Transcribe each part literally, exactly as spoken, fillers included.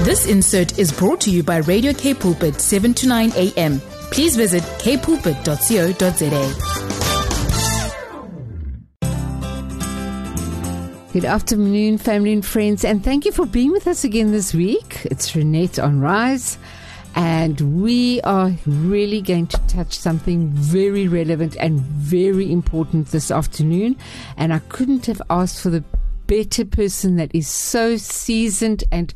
This insert is brought to you by Radio K Pulpit, seven to nine a.m. Please visit k pulpit dot co dot za. Good afternoon, family and friends, and thank you for being with us again this week. It's Renette on Rise, and we are really going to touch something very relevant and very important this afternoon, and I couldn't have asked for the better person that is so seasoned and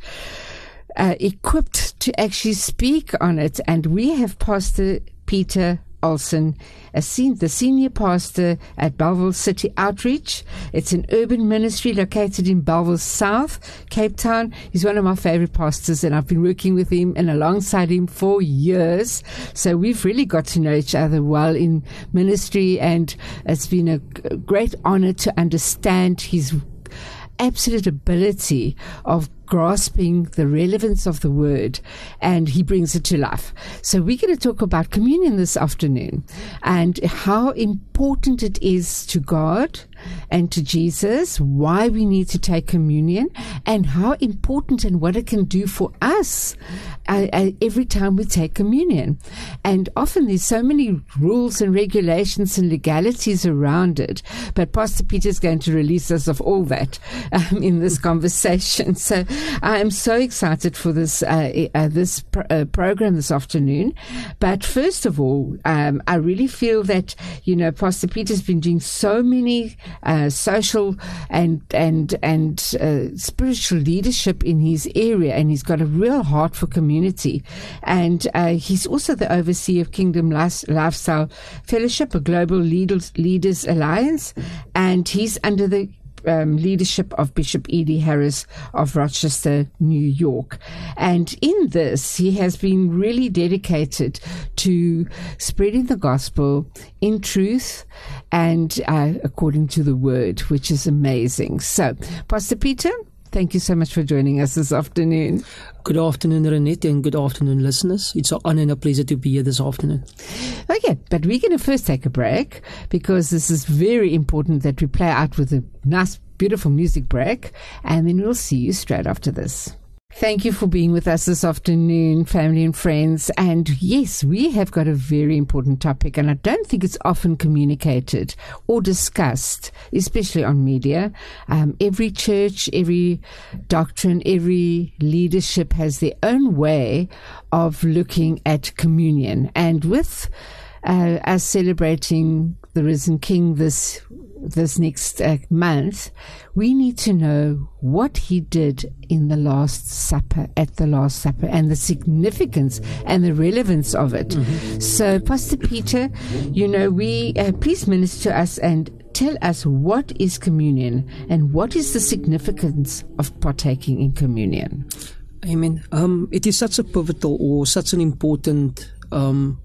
uh, equipped to actually speak on it. And we have Pastor Peter Olsen, a sen- the senior pastor at Bellville City Outreach. It's an urban ministry located in Bellville South, Cape Town. He's one of my favorite pastors, and I've been working with him and alongside him for years. So we've really got to know each other well in ministry, and it's been a g- great honor to understand his absolute ability of grasping the relevance of the word, and he brings it to life. So we're going to talk about communion this afternoon and how important it is to God and to Jesus, why we need to take communion, and how important and what it can do for us uh, uh, every time we take communion. And often there's so many rules and regulations and legalities around it, but Pastor Peter is going to release us of all that um, in this conversation. So I am so excited for this uh, uh, this pr- uh, program this afternoon. But first of all, um, I really feel that, you know, Pastor Peter's been doing so many uh, social and and and uh, spiritual leadership in his area, and he's got a real heart for community. And uh, he's also the overseer of Kingdom Lifestyle Fellowship, a global leaders, leaders alliance, and he's under the Um, leadership of Bishop Edie Harris of Rochester, New York. And in this, he has been really dedicated to spreading the gospel in truth and uh, according to the word, which is amazing. So, Pastor Peter, thank you so much for joining us this afternoon. Good afternoon, Renette, and good afternoon, listeners. It's an honor and a pleasure to be here this afternoon. Okay, but we're going to first take a break because this is very important that we play out with a nice, beautiful music break, and then we'll see you straight after this. Thank you for being with us this afternoon, family and friends. And yes, we have got a very important topic, and I don't think it's often communicated or discussed, especially on media. Um, every church, every doctrine, every leadership has their own way of looking at communion. And with uh, us celebrating the risen King this this next uh, month, we need to know what he did in the Last Supper, at the Last Supper, and the significance and the relevance of it. Mm-hmm. So, Pastor Peter, you know, we uh, please minister to us and tell us what is communion and what is the significance of partaking in communion. Amen. Um, it is such a pivotal or such an important um,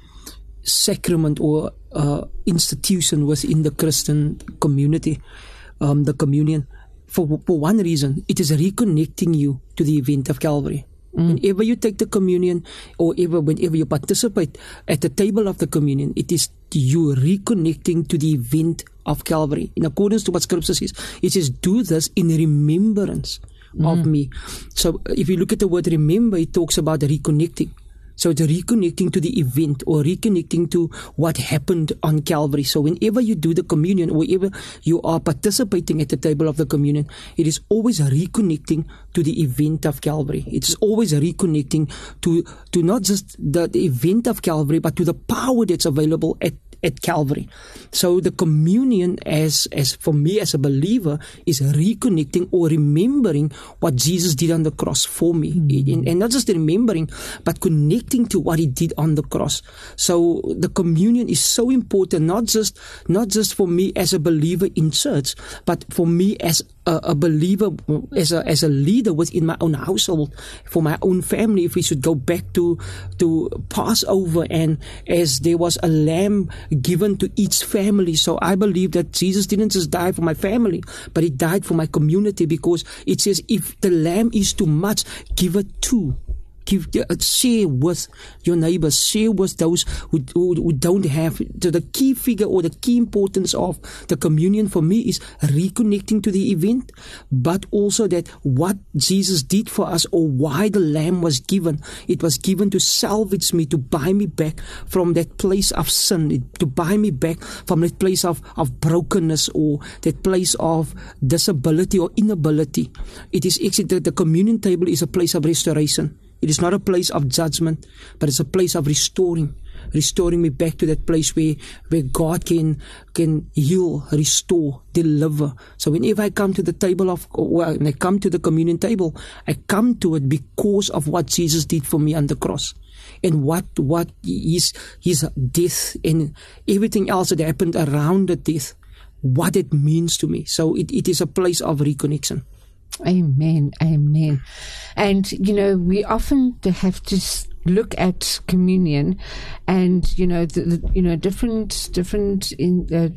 sacrament or uh, institution within the Christian community, um, the communion. For, for one reason, it is reconnecting you to the event of Calvary. Mm. Whenever you take the communion, or ever, whenever you participate at the table of the communion, it is you reconnecting to the event of Calvary. In accordance to what Scripture says, it says, do this in remembrance mm. of me. So if you look at the word remember, it talks about reconnecting. So it's reconnecting to the event or reconnecting to what happened on Calvary. So whenever you do the communion, or whenever you are participating at the table of the communion, it is always reconnecting to the event of Calvary. It's always reconnecting to, to not just the, the event of Calvary, but to the power that's available at at Calvary. So the communion, as as for me as a believer, is reconnecting or remembering what Jesus did on the cross for me. Mm-hmm. and, and not just remembering, but connecting to what he did on the cross. So the communion is so important, not just not just for me as a believer in church, but for me as a, a believer, as a as a leader within my own household, for my own family. If we should go back to to Passover, and as there was a lamb given to each family. So I believe that Jesus didn't just die for my family, but he died for my community, because it says, if the lamb is too much, give it two. Give, uh, share with your neighbors, share with those who, who, who don't have. So the key figure or the key importance of the communion for me is reconnecting to the event, but also that what Jesus did for us, or why the lamb was given. It was given to salvage me, to buy me back from that place of sin, to buy me back from that place of, of brokenness, or that place of disability or inability. It is actually the, the communion table is a place of restoration. It is not a place of judgment, but it's a place of restoring, restoring me back to that place where, where God can, can heal, restore, deliver. So whenever I come to the table of, well, when I come to the communion table, I come to it because of what Jesus did for me on the cross. And what, what his, his death and everything else that happened around the death, what it means to me. So it, it is a place of reconnection. Amen, amen. And, you know, we often have to look at communion and, you know, the, the, you know, different, different in, uh,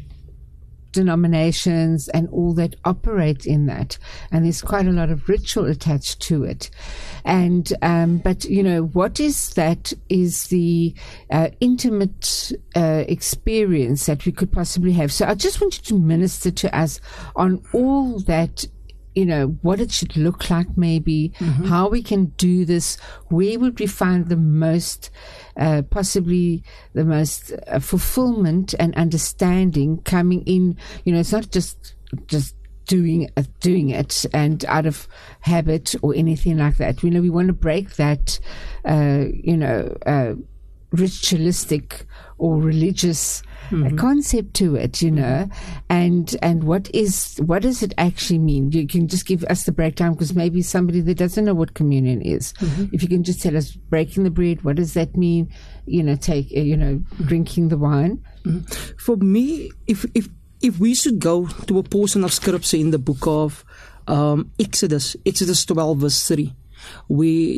denominations and all that operate in that. And there's quite a lot of ritual attached to it. And, um, but, you know, what is that is the uh, intimate uh, experience that we could possibly have. So I just want you to minister to us on all that, you know, what it should look like, maybe, mm-hmm. how we can do this, where would we find the most, uh, possibly the most uh, fulfillment and understanding coming in. You know, it's not just, just doing, uh, doing it and out of habit or anything like that. You know, we want to break that, uh, you know, uh, ritualistic or religious mm-hmm. concept to it, you know, and and what is what does it actually mean? You can just give us the breakdown, because maybe somebody that doesn't know what communion is, mm-hmm. if you can just tell us, breaking the bread, what does that mean? You know, take you know, mm-hmm. drinking the wine. Mm-hmm. For me, if if if we should go to a portion of scripture in the book of um, Exodus, Exodus twelve verse three, where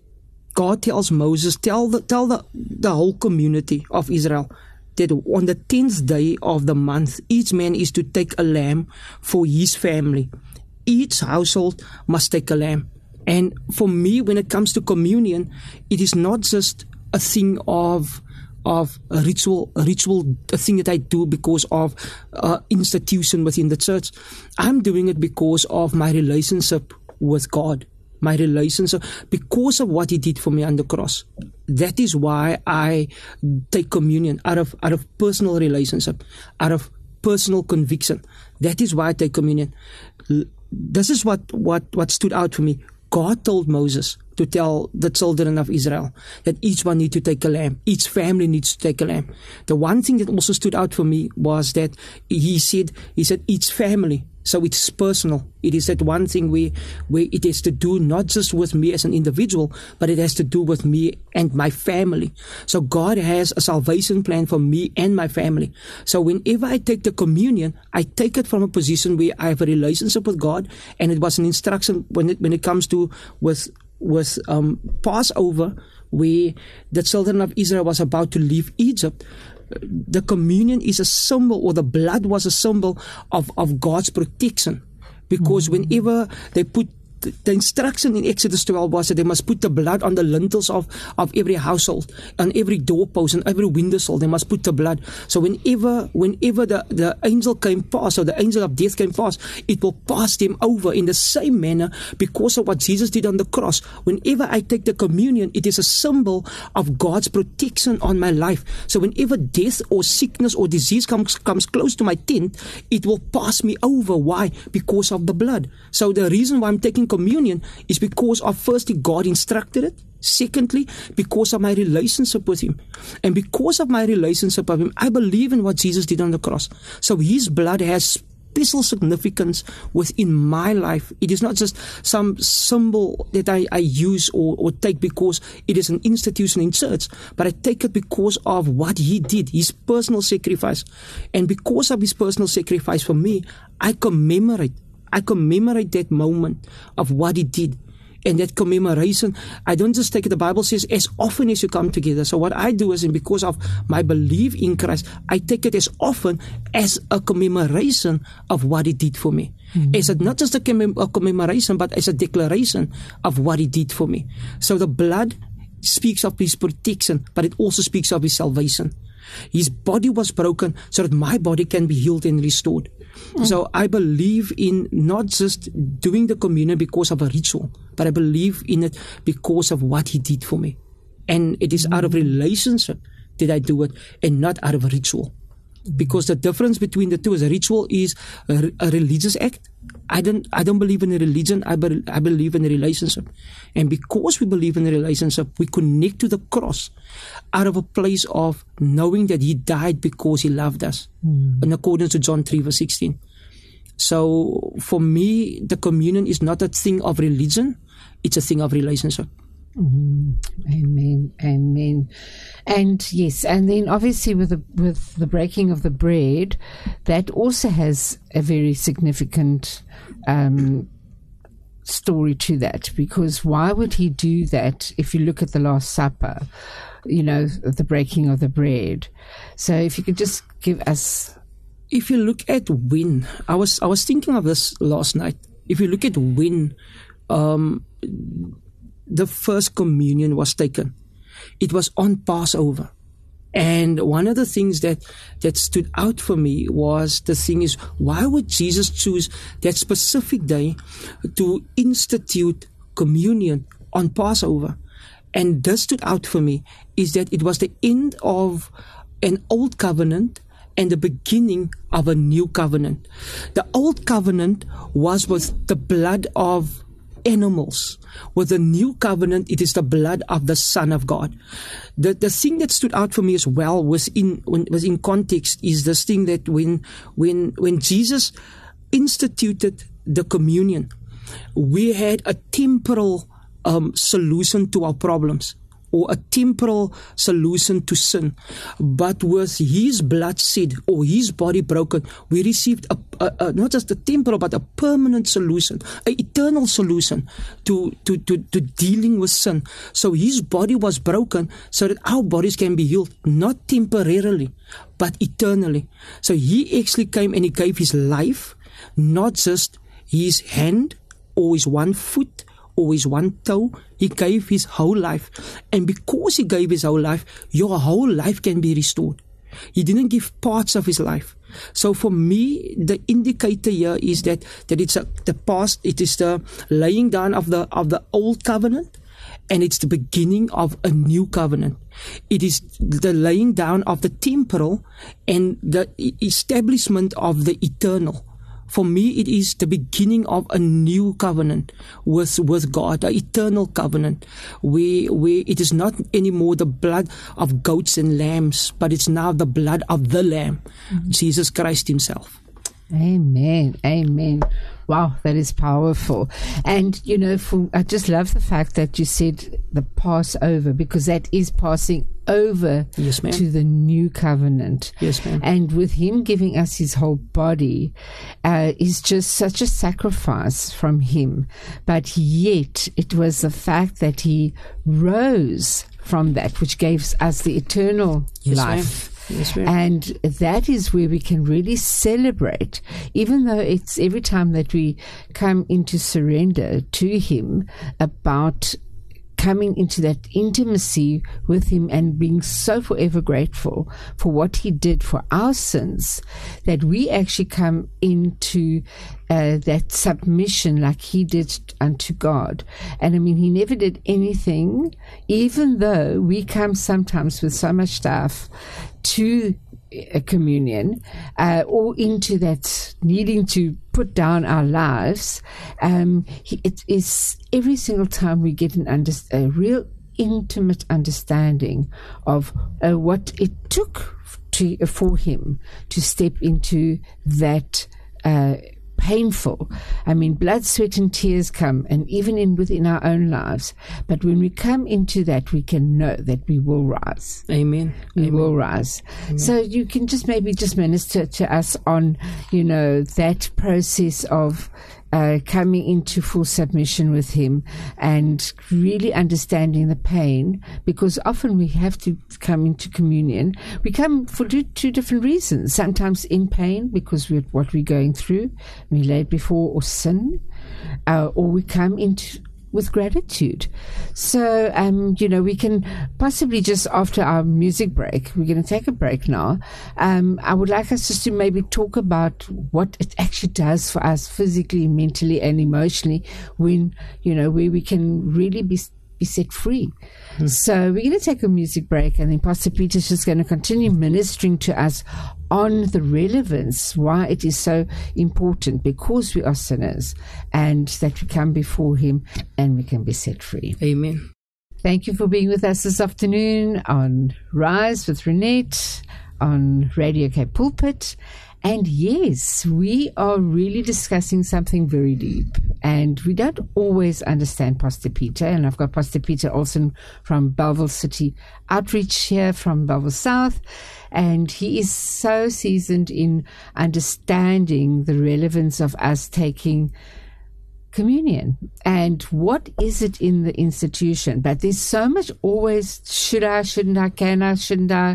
God tells Moses, tell the tell the, the whole community of Israel that on the tenth day of the month, each man is to take a lamb for his family. Each household must take a lamb. And for me, when it comes to communion, it is not just a thing of of a ritual, a ritual, a thing that I do because of uh, institution within the church. I'm doing it because of my relationship with God. My relationship, because of what He did for me on the cross. That is why I take communion out of out of personal relationship, out of personal conviction. That is why I take communion. This is what, what, what stood out for me. God told Moses to tell the children of Israel that each one needs to take a lamb. Each family needs to take a lamb. The one thing that also stood out for me was that he said, he said each family. So it's personal. It is that one thing where, where it has to do not just with me as an individual, but it has to do with me and my family. So God has a salvation plan for me and my family. So whenever I take the communion, I take it from a position where I have a relationship with God, and it was an instruction when it, when it comes to with with um, Passover, where the children of Israel was about to leave Egypt. The communion is a symbol, or the blood was a symbol of, of God's protection. Because mm-hmm. whenever they put the, the instruction in Exodus twelve was that they must put the blood on the lintels of, of every household, on every doorpost and every windowsill. They must put the blood. So whenever whenever the, the angel came past, or the angel of death came past, it will pass them over in the same manner because of what Jesus did on the cross. Whenever I take the communion, it is a symbol of God's protection on my life. So whenever death or sickness or disease comes comes close to my tent, it will pass me over. Why? Because of the blood. So the reason why I'm taking communion is because of, firstly, God instructed it. Secondly, because of my relationship with Him. And because of my relationship with Him, I believe in what Jesus did on the cross. So His blood has special significance within my life. It is not just some symbol that I, I use or, or take because it is an institution in church, but I take it because of what He did, His personal sacrifice. And because of His personal sacrifice for me, I commemorate I commemorate that moment of what He did. And that commemoration, I don't just take it, the Bible says, as often as you come together. So what I do is, and because of my belief in Christ, I take it as often as a commemoration of what He did for me. Mm-hmm. As a, not just a, commem- a commemoration, but as a declaration of what He did for me. So the blood speaks of his protection, but it also speaks of his salvation. His body was broken so that my body can be healed and restored. Mm. So I believe in not just doing the communion because of a ritual, but I believe in it because of what he did for me. And it is mm. out of relationship that I do it and not out of a ritual. Because the difference between the two is a ritual is a, a religious act. I don't I don't believe in a religion. I, be, I believe in a relationship. And because we believe in a relationship, we connect to the cross out of a place of knowing that he died because he loved us, mm. in accordance to John three verse sixteen. So for me, the communion is not a thing of religion. It's a thing of relationship. Mm, amen, amen. And yes, and then obviously with the with the breaking of the bread, that also has a very significant um, story to that, because why would he do that if you look at the Last Supper, you know, the breaking of the bread? So if you could just give us... If you look at when, I was, I was thinking of this last night. If you look at when... Um, the first communion was taken, it was on Passover. And one of the things that, that stood out for me was the thing is, why would Jesus choose that specific day to institute communion on Passover? And this stood out for me is that it was the end of an old covenant and the beginning of a new covenant. The old covenant was with the blood of animals. With the new covenant, it is the blood of the Son of God. The the thing that stood out for me as well was in was in context is this thing that when when when Jesus instituted the communion, we had a temporal um, solution to our problems, or a temporal solution to sin. But with his blood shed, or his body broken, we received a, a, a, not just a temporal, but a permanent solution, an eternal solution to, to, to, to dealing with sin. So his body was broken so that our bodies can be healed, not temporarily, but eternally. So he actually came and he gave his life, not just his hand or his one foot, or his one toe. He gave his whole life. And because he gave his whole life, your whole life can be restored. He didn't give parts of his life. So for me, the indicator here is that, that it's a, the past, it is the laying down of the, of the old covenant, and it's the beginning of a new covenant. It is the laying down of the temporal and the establishment of the eternal. For me, it is the beginning of a new covenant with, with God, an eternal covenant, where, where it is not anymore the blood of goats and lambs, but it's now the blood of the Lamb, mm-hmm. Jesus Christ himself. Amen. Amen. Wow, that is powerful. And, you know, for, I just love the fact that you said the Passover, because that is passing over yes, ma'am. to the new covenant. Yes, ma'am. And with him giving us his whole body uh, is just such a sacrifice from him. But yet it was the fact that he rose from that, which gave us the eternal yes, life. Ma'am. Yes, and that is where we can really celebrate, even though it's every time that we come into surrender to him, about coming into that intimacy with him and being so forever grateful for what he did for our sins, that we actually come into uh, that submission like he did unto God. And I mean, he never did anything, even though we come sometimes with so much stuff to a communion uh, or into that needing to put down our lives. Um, he, it is every single time we get an under, a real intimate understanding of uh, what it took to, uh, for him to step into that uh, painful. I mean, blood, sweat, and tears come, and even in within our own lives. But when we come into that, we can know that we will rise. Amen. We Amen. will rise. Amen. So you can just maybe just minister to us on, you know, that process of uh, coming into full submission with him and really understanding the pain, because often we have to come into communion. We come for two, two different reasons. Sometimes in pain because we're what we're going through, we lay it before, or sin, uh, or we come into with gratitude. So, um, you know, we can possibly just after our music break, we're going to take a break now. Um, I would like us just to maybe talk about what it actually does for us physically, mentally, and emotionally when, you know, where we can really be be set free. Mm. So we're going to take a music break, and then Pastor Peter's just going to continue ministering to us on the relevance, why it is so important, because we are sinners, and that we come before him and we can be set free. Amen. Thank you for being with us this afternoon on Rise with Renette on Radio K Pulpit. And yes, we are really discussing something very deep, and we don't always understand Pastor Peter. And I've got Pastor Peter Olsen from Bellville City Outreach here from Bellville South, and he is so seasoned in understanding the relevance of us taking communion and what is it in the institution. But there's so much always, should I, shouldn't I, can I, shouldn't I?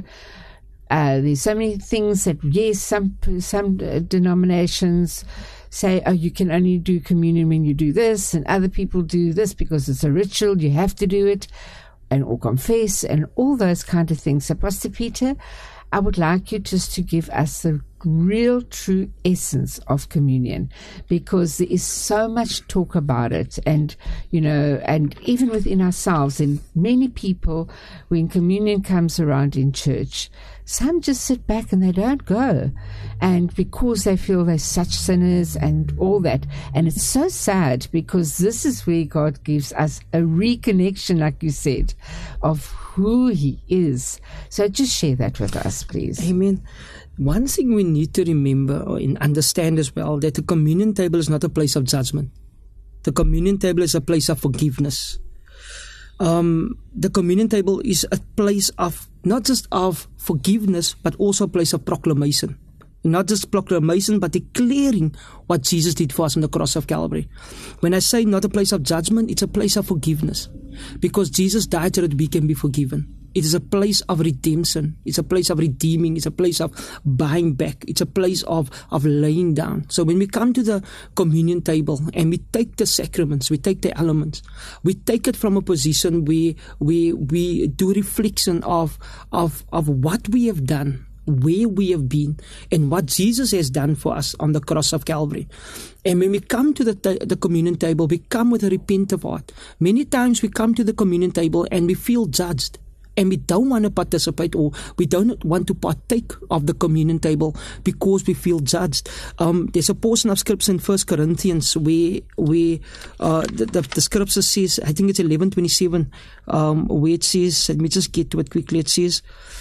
Uh, there's so many things that, yes, some some denominations say, oh, you can only do communion when you do this, and other people do this because it's a ritual, you have to do it, and or confess, and all those kind of things. So, Pastor Peter, I would like you just to give us the real, true essence of communion, because there is so much talk about it, and you know, and even within ourselves, and many people, when communion comes around in church, some just sit back and they don't go, and because they feel they're such sinners and all that. And it's so sad, because this is where God gives us a reconnection, like you said, of who he is. So just share that with us, please. Amen. One thing we need to remember and understand as well, that the communion table is not a place of judgment. The communion table is a place of forgiveness. Um, the communion table is a place of, not just of forgiveness, but also a place of proclamation. Not just proclamation, but declaring what Jesus did for us on the cross of Calvary. When I say not a place of judgment, it's a place of forgiveness. Because Jesus died so that we can be forgiven. It is a place of redemption. It's a place of redeeming. It's a place of buying back. It's a place of, of laying down. So when we come to the communion table and we take the sacraments, we take the elements, we take it from a position where we, we do reflection of, of, of what we have done, where we have been, and what Jesus has done for us on the cross of Calvary. And when we come to the, t- the communion table, we come with a repentant heart. Many times we come to the communion table and we feel judged, and we don't want to participate, or we don't want to partake of the communion table because we feel judged. Um, there's a portion of scripture in First Corinthians where, where uh, the, the, the scripture says, I think it's eleven twenty-seven, um, where it says, let me just get to it quickly, it says,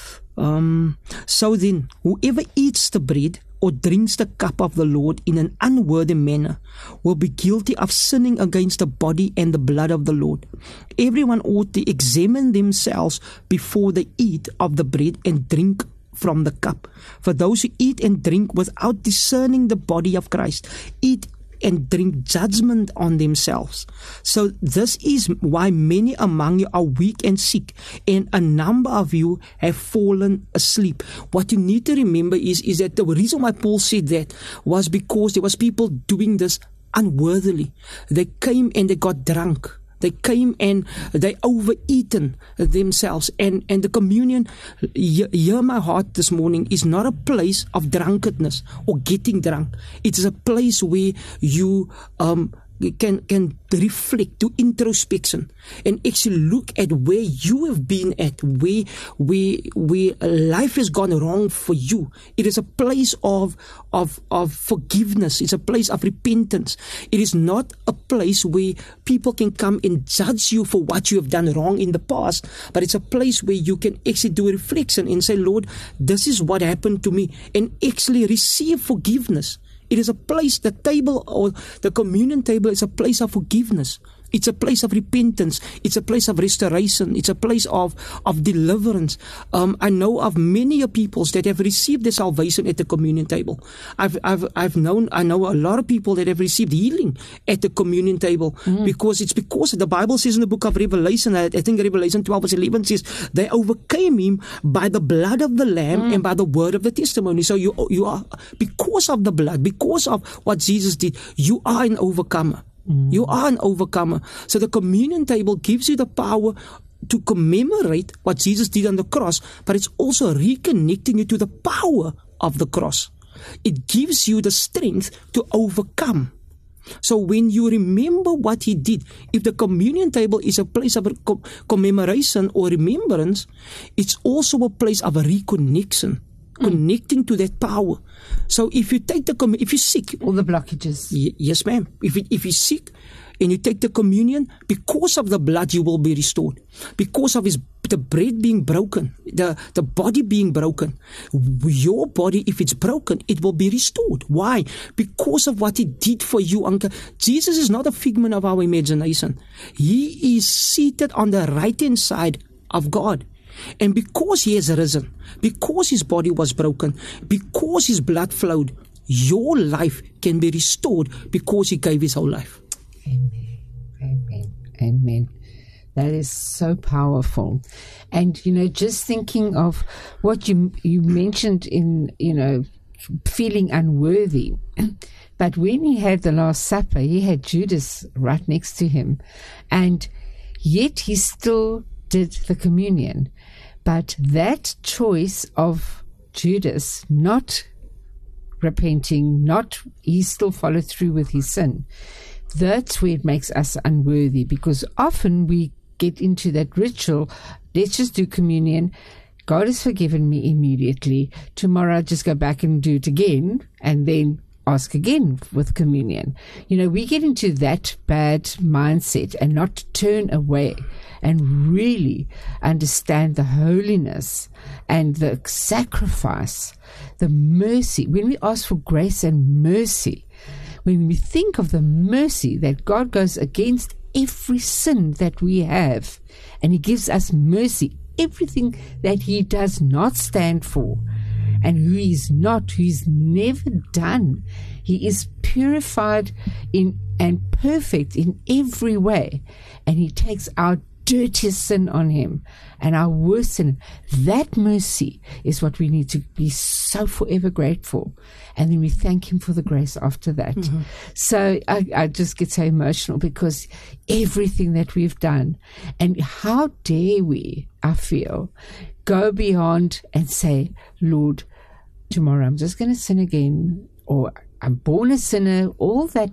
Um, so then, whoever eats the bread or drinks the cup of the Lord in an unworthy manner will be guilty of sinning against the body and the blood of the Lord. Everyone ought to examine themselves before they eat of the bread and drink from the cup. For those who eat and drink without discerning the body of Christ eat and drink judgment on themselves. So this is why many among you are weak and sick, and a number of you have fallen asleep. What you need to remember is, is that the reason why Paul said that was because there was people doing this unworthily. They came and they got drunk. They came and they overeaten themselves. And, and the communion, hear my heart this morning, is not a place of drunkenness or getting drunk. It is a place where you um, can, can reflect, do introspection, and actually look at where you have been at, where, where, where life has gone wrong for you. It is a place of, of, of forgiveness. It's a place of repentance. It is not a place where people can come and judge you for what you have done wrong in the past, but it's a place where you can actually do a reflection and say, Lord, this is what happened to me, and actually receive forgiveness. It is a place, the table or the communion table is a place of forgiveness. It's a place of repentance. It's a place of restoration. It's a place of, of deliverance. Um, I know of many peoples that have received their salvation at the communion table. I've, I've, I've known, I know a lot of people that have received healing at the communion table mm. because it's because the Bible says in the book of Revelation, I, I think Revelation twelve verse eleven says, they overcame him by the blood of the Lamb mm. and by the word of the testimony. So you, you are, because of the blood, because of what Jesus did, you are an overcomer. Mm. You are an overcomer. So the communion table gives you the power to commemorate what Jesus did on the cross, but it's also reconnecting you to the power of the cross. It gives you the strength to overcome. So when you remember what he did, if the communion table is a place of co- commemoration or remembrance, it's also a place of a reconnection, mm. connecting to that power. So if you take the com- if you're sick, all the blockages. Y- yes, ma'am. If it, if you're sick and you take the communion, because of the blood, you will be restored. Because of his the bread being broken, the, the body being broken, your body, if it's broken, it will be restored. Why? Because of what he did for you, Uncle. Jesus is not a figment of our imagination. He is seated on the right-hand side of God. And because he has risen, because his body was broken, because his blood flowed, your life can be restored because he gave his whole life. Amen. Amen. Amen. That is so powerful. And, you know, just thinking of what you you mentioned in, you know, feeling unworthy. But when he had the Last Supper, he had Judas right next to him. And yet he still did the communion. But that choice of Judas not repenting, not, he still followed through with his sin. That's where it makes us unworthy, because often we get into that ritual. Let's just do communion. God has forgiven me immediately. Tomorrow I'll just go back and do it again and then ask again with communion. You know, we get into that bad mindset and not turn away and really understand the holiness and the sacrifice, the mercy. When we ask for grace and mercy, when we think of the mercy that God goes against every sin that we have, and he gives us mercy, everything that he does not stand for, and who he's not, who he's never done. He is purified in and perfect in every way, and he takes our dirtiest sin on him and our worst sin. That mercy is what we need to be so forever grateful, and then we thank him for the grace after that. Mm-hmm. So I, I just get so emotional, because everything that we've done, and how dare we, I feel, go beyond and say, Lord, tomorrow I'm just going to sin again, or I'm born a sinner, all that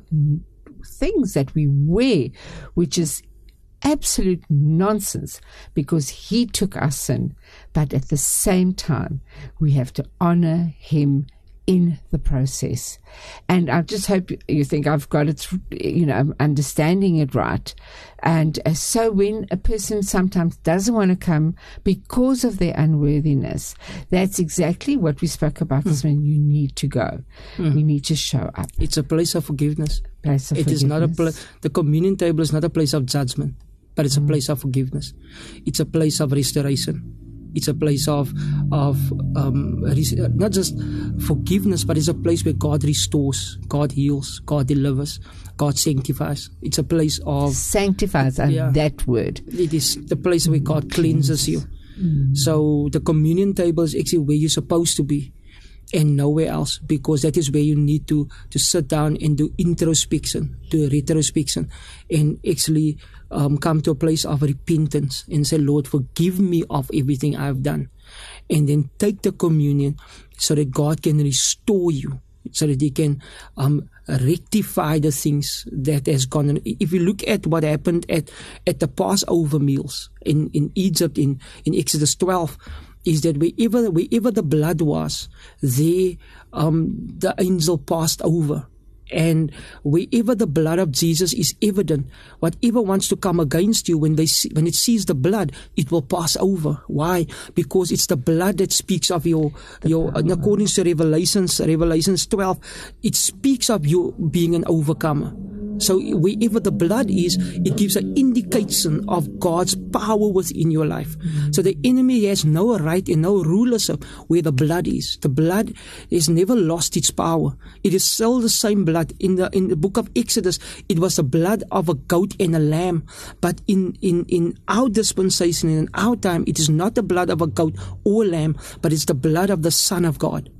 things that we wear, which is absolute nonsense, because he took our sin. But at the same time, we have to honor him in the process. And I just hope you think I've got it, you know, I'm understanding it right. And uh, so when a person sometimes doesn't want to come because of their unworthiness, that's exactly what we spoke about this mm. when you need to go. Mm. We need to show up. It's a place of forgiveness. Place of it forgiveness. Is not a place. The communion table is not a place of judgment, but it's mm. a place of forgiveness. It's a place of restoration. It's a place of of um, not just forgiveness, but it's a place where God restores, God heals, God delivers, God sanctifies. It's a place of sanctifies, and yeah, that word. It is the place where God cleanses you. Mm. So the communion table is actually where you're supposed to be, and nowhere else, because that is where you need to to sit down and do introspection, do retrospection, and actually um, come to a place of repentance and say, Lord, forgive me of everything I've done. And then take the communion so that God can restore you, so that he can um, rectify the things that has gone on. If you look at what happened at, at the Passover meals in, in Egypt in, in Exodus twelve, is that wherever wherever the blood was, there um, the angel passed over. And wherever the blood of Jesus is evident, whatever wants to come against you, when they see, when it sees the blood, it will pass over. Why? Because it's the blood that speaks of your your. And according to Revelations, Revelations twelve, it speaks of you being an overcomer. So wherever the blood is, it gives an indication of God's power within your life. Mm-hmm. So the enemy has no right and no rulership where the blood is. The blood has never lost its power. It is still the same blood. In the in the book of Exodus, it was the blood of a goat and a lamb. But in, in, in our dispensation, in our time, it is not the blood of a goat or lamb, but it's the blood of the Son of God.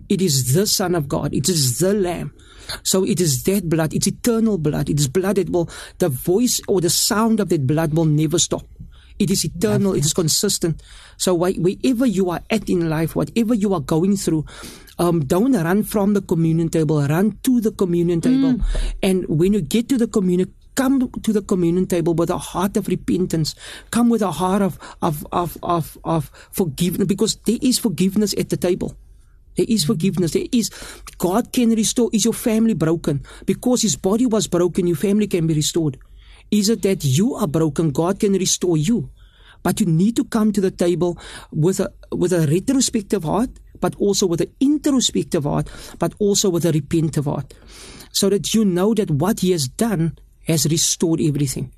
It is the Son of God. It is the Lamb. So it is that blood. It's eternal blood. It is blood that will, the voice or the sound of that blood will never stop. It is eternal. It is consistent. So wherever you are at in life, whatever you are going through, um, don't run from the communion table. Run to the communion table. Mm. And when you get to the communion, come to the communion table with a heart of repentance. Come with a heart of of of of, of forgiveness, because there is forgiveness at the table. There is forgiveness. There is, God can restore. Is your family broken? Because his body was broken, your family can be restored. Is it that you are broken? God can restore you. But you need to come to the table with a with a retrospective heart, but also with an introspective heart, but also with a repentive heart. So that you know that what he has done has restored everything.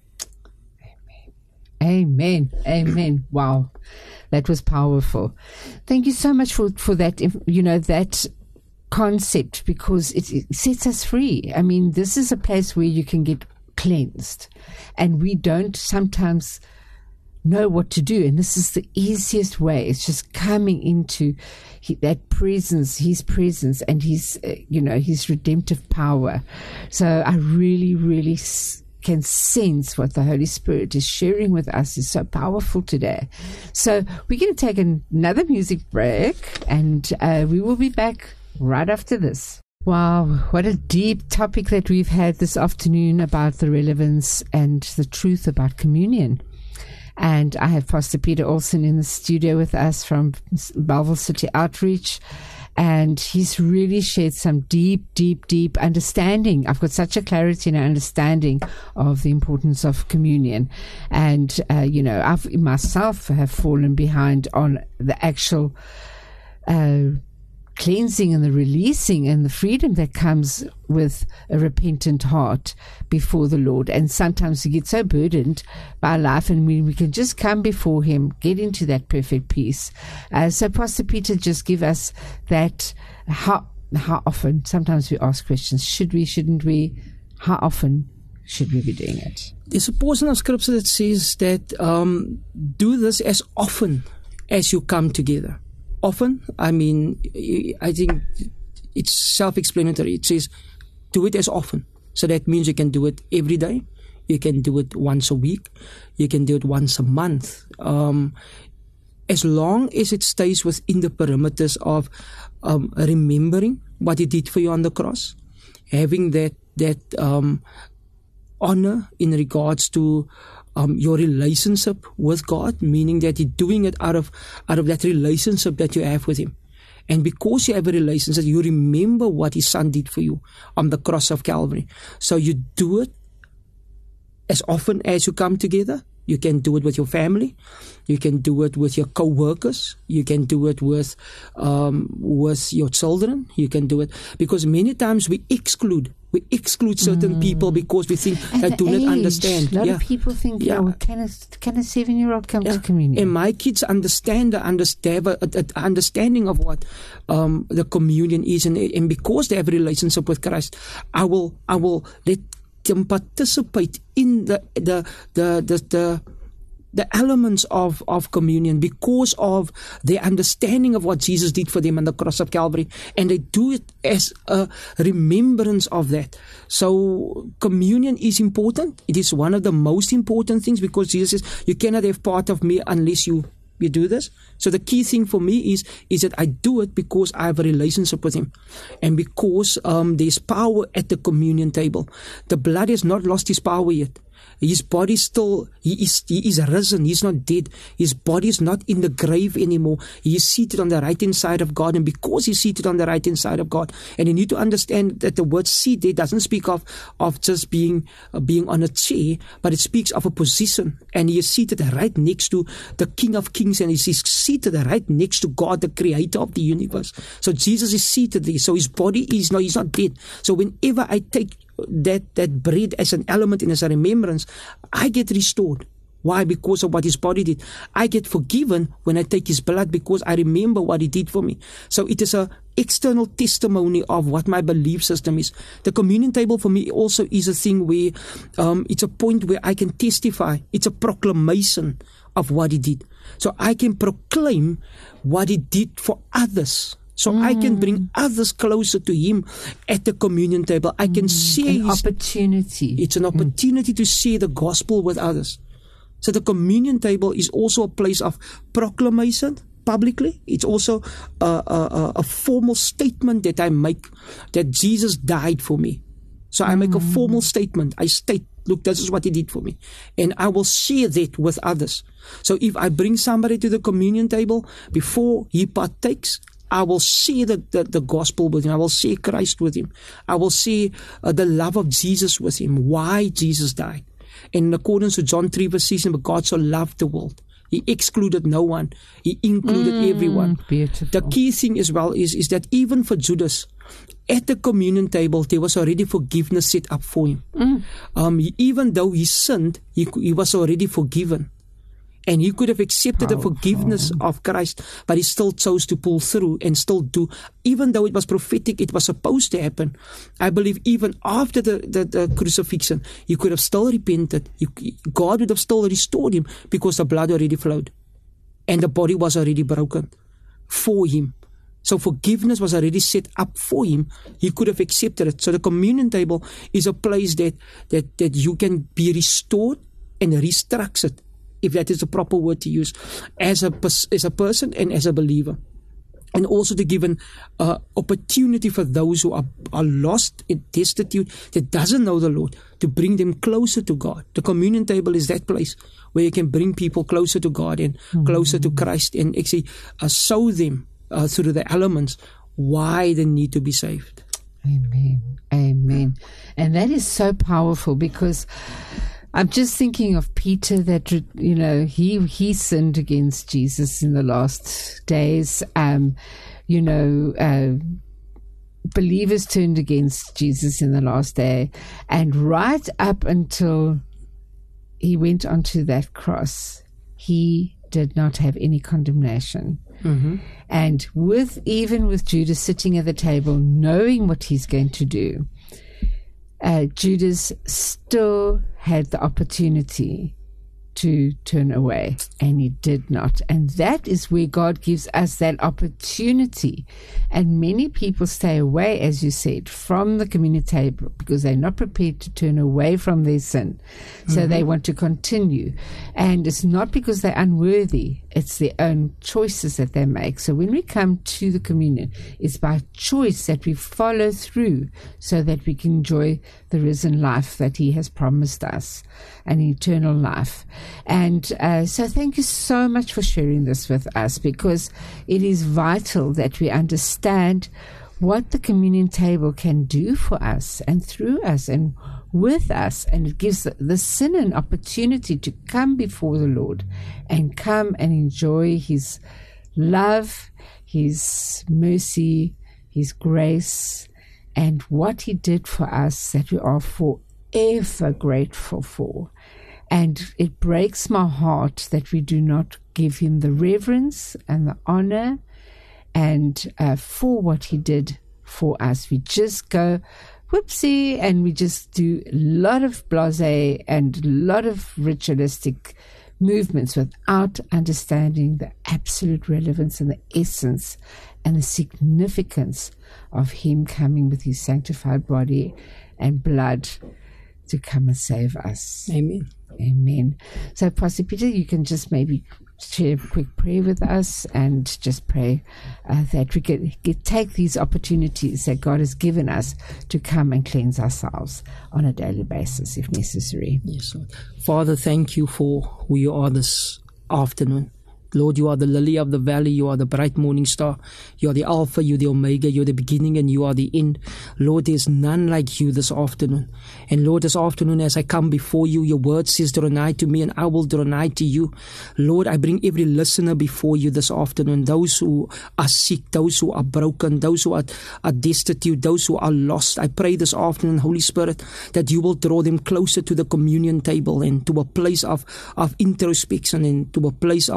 Amen. Amen. Wow. That was powerful. Thank you so much for, for that, you know, that concept, because it, it sets us free. I mean, this is a place where you can get cleansed, and we don't sometimes know what to do. And this is the easiest way. It's just coming into he, that presence, his presence, and his, uh, you know, his redemptive power. So I really, really s- can sense what the Holy Spirit is sharing with us is so powerful today. So we're going to take another music break, and uh, we will be back right after this. Wow, what a deep topic that we've had this afternoon about the relevance and the truth about communion. And I have Pastor Peter Olsen in the studio with us from Bellville City Outreach. And he's really shared some deep, deep, deep understanding. I've got such a clarity and understanding of the importance of communion. And, uh, you know, I've myself have fallen behind on the actual uh, cleansing and the releasing and the freedom that comes with a repentant heart before the Lord. And sometimes we get so burdened by life, and we, we can just come before him, get into that perfect peace. Uh, so Pastor Peter, just give us that, how how often, sometimes we ask questions, should we, shouldn't we, how often should we be doing it? There's a portion of scripture that says that um, do this as often as you come together. Often, I mean, I think it's self-explanatory. It says, do it as often. So that means you can do it every day. You can do it once a week. You can do it once a month. Um, as long as it stays within the perimeters of um, remembering what he did for you on the cross, having that that um, honor in regards to Um, your relationship with God, meaning that you're doing it out of out of that relationship that you have with him. And because you have a relationship, you remember what his son did for you on the cross of Calvary. So you do it as often as you come together. You can do it with your family. You can do it with your co-workers. You can do it with um, with your children. You can do it, because many times we exclude we exclude certain mm. people because we think At they the do age, not understand. A lot yeah. of people think, yeah. oh, can a, can a seven-year-old come yeah. to communion? And my kids understand the understand, uh, uh, understanding of what um, the communion is, and, and because they have a relationship with Christ, I will I will let them participate in the the the the, the the elements of, of communion because of their understanding of what Jesus did for them on the cross of Calvary, and they do it as a remembrance of that. So communion is important. It is one of the most important things, because Jesus says, you cannot have part of me unless you you do this. So the key thing for me is is that I do it because I have a relationship with him, and because um, there's power at the communion table. The blood has not lost his power yet. His body still, he is, he is risen. He's not dead. His body is not in the grave anymore. He is seated on the right hand side of God. And because he's seated on the right hand side of God, and you need to understand that the word seat there doesn't speak of, of just being, uh, being on a chair, but it speaks of a position. And he is seated right next to the King of Kings, and he is seated right next to God, the creator of the universe. So Jesus is seated there. So his body is not, he's not dead. So whenever I take that that bread as an element and as a remembrance, I get restored. Why? Because of what his body did. I get forgiven when I take his blood, because I remember what he did for me. So it is a external testimony of what my belief system is. The communion table for me also is a thing where um, it's a point where I can testify. It's a proclamation of what he did. So I can proclaim what he did for others. So mm. I can bring others closer to Him at the communion table. I can mm. share an his, opportunity. It's an opportunity mm. to share the gospel with others. So the communion table is also a place of proclamation publicly. It's also a, a, a formal statement that I make that Jesus died for me. So I make mm. a formal statement. I state, look, this is what He did for me. And I will share that with others. So if I bring somebody to the communion table before he partakes, I will share the, the, the gospel with him. I will share Christ with him. I will share uh, the love of Jesus with him, why Jesus died. And in accordance with John three verse sixteen, but God so loved the world. He excluded no one. He included mm, everyone. Beautiful. The key thing as well is, is that even for Judas, at the communion table, there was already forgiveness set up for him. Mm. Um, he, even though he sinned, he, he was already forgiven. And he could have accepted Powerful. the forgiveness of Christ, but he still chose to pull through and still do. Even though it was prophetic, it was supposed to happen. I believe even after the, the, the crucifixion, he could have still repented. He, God would have still restored him because the blood already flowed. And the body was already broken for him. So forgiveness was already set up for him. He could have accepted it. So the communion table is a place that, that, that you can be restored and restructured, if that is the proper word to use, as a as a person and as a believer. And also to give an uh, opportunity for those who are, are lost and destitute, that doesn't know the Lord, to bring them closer to God. The communion table is that place where you can bring people closer to God and mm-hmm. closer to Christ, and actually uh, show them uh, through the elements why they need to be saved. Amen. Amen. And that is so powerful, because I'm just thinking of Peter, that, you know, he, he sinned against Jesus in the last days. Um, you know, uh, believers turned against Jesus in the last day. And right up until he went onto that cross, he did not have any condemnation. Mm-hmm. And with, even with Judas sitting at the table, knowing what he's going to do, Uh, Judas still had the opportunity to turn away, and he did not. And that is where God gives us that opportunity. And many people stay away, as you said, from the communion table because they're not prepared to turn away from their sin. So mm-hmm. they want to continue. And it's not because they're unworthy, it's their own choices that they make. So when we come to the communion, it's by choice that we follow through so that we can enjoy the risen life that He has promised us, an eternal life. And uh, so thank you so much for sharing this with us, because it is vital that we understand what the communion table can do for us and through us and with us. And it gives the, the sinner an opportunity to come before the Lord and come and enjoy His love, His mercy, His grace, and what He did for us that we are forever grateful for. And it breaks my heart that we do not give Him the reverence and the honor and uh, for what He did for us. We just go whoopsie, and we just do a lot of blasé and a lot of ritualistic movements without understanding the absolute relevance and the essence and the significance of Him coming with His sanctified body and blood to come and save us. Amen. Amen. So, Pastor Peter, you can just maybe share a quick prayer with us and just pray uh, that we can get, take these opportunities that God has given us to come and cleanse ourselves on a daily basis if necessary. Yes, Lord. Father, thank you for who you are this afternoon. Lord, you are the lily of the valley. You are the bright morning star. You are the Alpha, you are the Omega, you are the beginning and you are the end. Lord, there's none like you this afternoon. And Lord, this afternoon as I come before you, your word says, draw nigh to me and I will draw nigh to you. Lord, I bring every listener before you this afternoon. Those who are sick, those who are broken, those who are, are destitute, those who are lost. I pray this afternoon, Holy Spirit, that you will draw them closer to the communion table and to a place of, of introspection and to a place of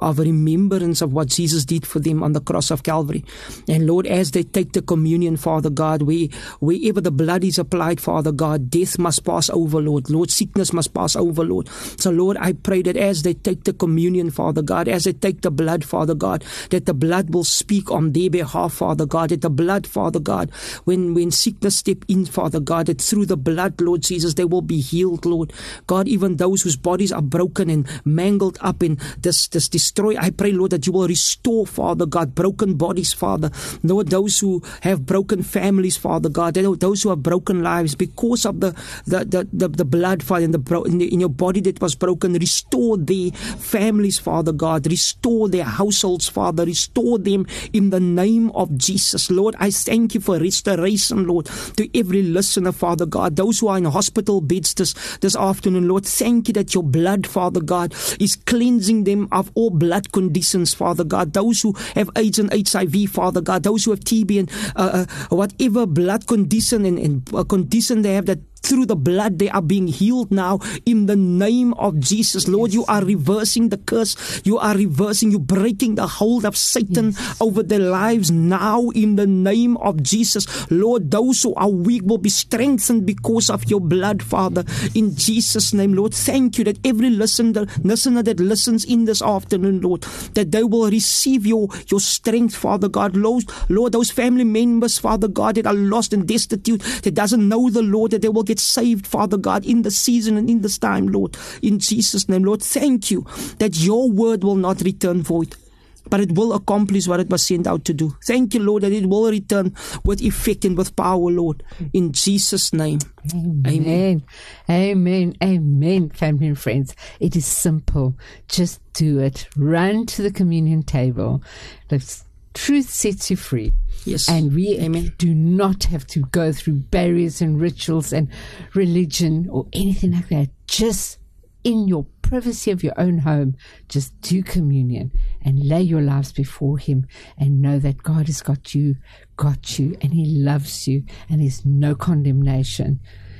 of remembrance of what Jesus did for them on the cross of Calvary. And Lord, as they take the communion, Father God, where, wherever the blood is applied, Father God, death must pass over, Lord. Lord, sickness must pass over, Lord. So Lord, I pray that as they take the communion, Father God, as they take the blood, Father God, that the blood will speak on their behalf, Father God, that the blood, Father God, when, when sickness step in, Father God, that through the blood, Lord Jesus, they will be healed, Lord. God, even those whose bodies are broken and mangled up and this, this destroy, I pray, Lord, that you will restore, Father God, broken bodies, Father. Lord, those who have broken families, Father God, those who have broken lives because of the the, the, the, the blood, Father, in, the bro- in, the, in your body that was broken, restore their families, Father God, restore their households, Father, restore them in the name of Jesus. Lord, I thank you for restoration, Lord, to every listener, Father God, those who are in hospital beds this, this afternoon, Lord, thank you that your blood, Father God, is cleansing them of all blood conditions, Father God, those who have AIDS and H I V, Father God, those who have T B and uh, uh, whatever blood condition and, and uh, condition they have, that through the blood they are being healed now in the name of Jesus. Lord, you are reversing the curse. You are reversing, you breaking the hold of Satan yes. over their lives now in the name of Jesus. Lord, those who are weak will be strengthened because of your blood, Father, in Jesus' name. Lord, thank you that every listener, listener that listens in this afternoon, Lord, that they will receive your, your strength, Father God. Lord, Lord, those family members, Father God, that are lost and destitute, that doesn't know the Lord, that they will get saved, Father God, in the season and in this time, Lord, in Jesus' name. Lord, thank you that your word will not return void, but it will accomplish what it was sent out to do. Thank you, Lord, that it will return with effect and with power, Lord, in Jesus' name. Amen. Amen. Amen. Amen, family and friends. It is simple. Just do it. Run to the communion table. Let's Truth sets you free. Yes. And we Amen. do not have to go through barriers and rituals and religion or anything like that. Just in your privacy of your own home, just do communion and lay your lives before Him and know that God has got you, got you, and He loves you, and there's no condemnation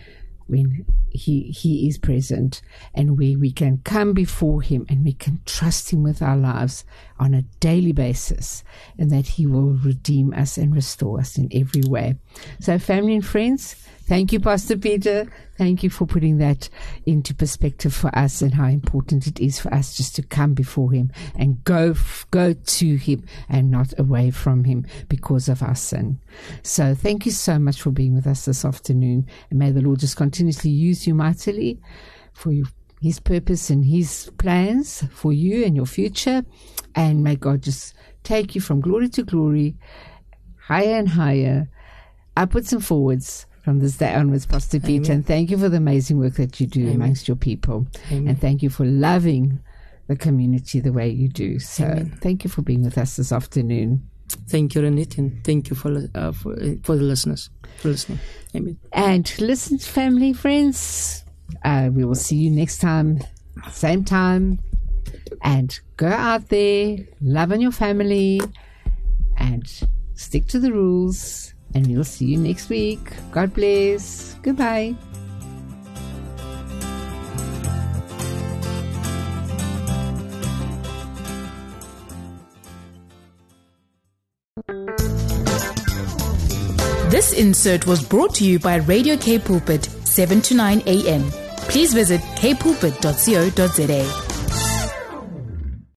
when he he is present, and where we can come before Him and we can trust Him with our lives on a daily basis, and that He will redeem us and restore us in every way. So, family and friends, thank you, Pastor Peter. Thank you for putting that into perspective for us, and how important it is for us just to come before Him and go go to Him and not away from Him because of our sin. So thank you so much for being with us this afternoon, and may the Lord just continuously use you mightily for you, His purpose and His plans for you and your future, and may God just take you from glory to glory, higher and higher, upwards and forwards, from this day onwards, Pastor Amen. Peter. And thank you for the amazing work that you do Amen. Amongst your people. Amen. And thank you for loving the community the way you do. So Amen. Thank you for being with us this afternoon. Thank you, Renette, and thank you for uh, for, uh, for the listeners for listening. Amen. And listen, family, friends, uh, we will see you next time, same time. And go out there, love on your family, and stick to the rules. And we'll see you next week. God bless. Goodbye. This insert was brought to you by Radio K Pulpit, seven to nine a.m. Please visit k pulpit dot co dot za.